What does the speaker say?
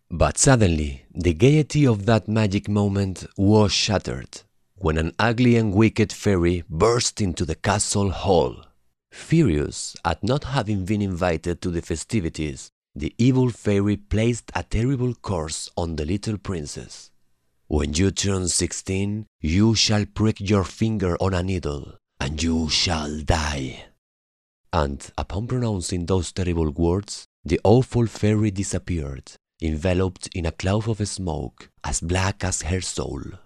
But suddenly, the gaiety of that magic moment was shattered when an ugly and wicked fairy burst into the castle hall. Furious at not having been invited to the festivities, the evil fairy placed a terrible curse on the little princess. "When you turn 16, you shall prick your finger on a needle, and you shall die." And upon pronouncing those terrible words, the awful fairy disappeared, enveloped in a cloud of smoke as black as her soul.